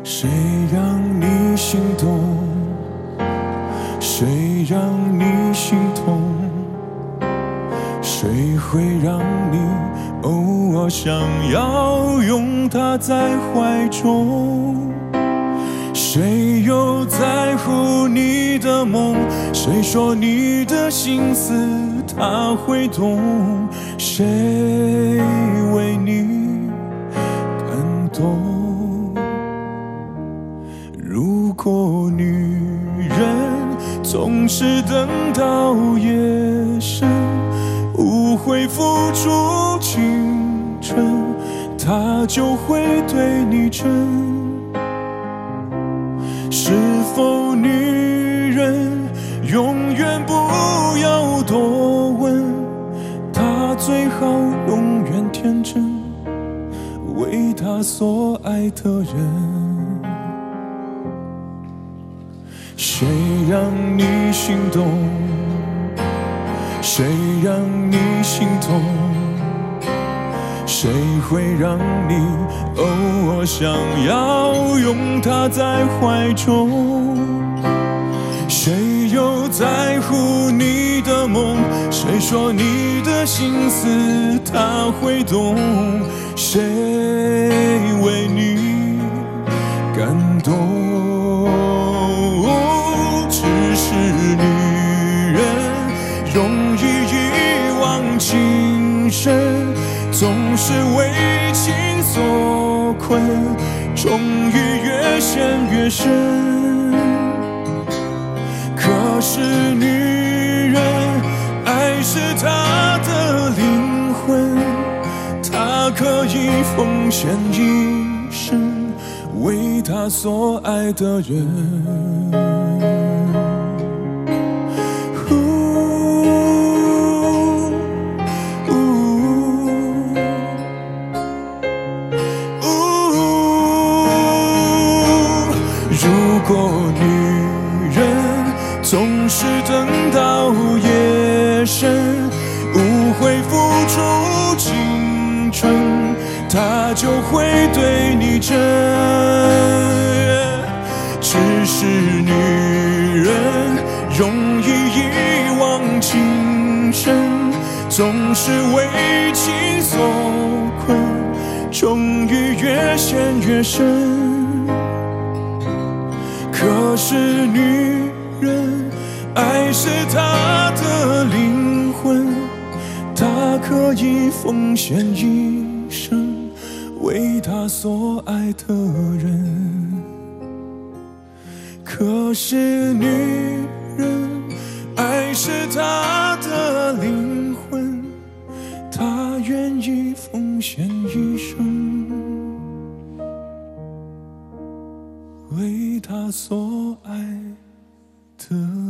谁让你心动？谁让你心痛？谁会让你偶尔想要拥他在怀中？谁又在乎你的梦？谁说你的心思他会懂？谁为你感动？如果女人总是等到夜深，无悔付出青春，她就会对你真。是否女人永远不要多问？她最好永远天真，为她所爱的人。谁让你心动？谁让你心痛？谁会让你偶尔想要拥他在怀中？谁又在乎你的梦？谁说你的心思他会懂？谁为你感动？只是女人容易一往情深，总是为情所困，终于越陷越深。可是女人，爱是她的灵魂，她可以奉献一生，为她所爱的人。如果女人总是等到夜深，无悔付出青春，她就会对你真。只是女人容易一往情深，总是为情所困，终于越陷越深。可是女人，爱是她的灵魂，她可以奉献一生，为她所爱的人。可是女人，爱是她的灵魂，她愿意奉献一生，为他所爱的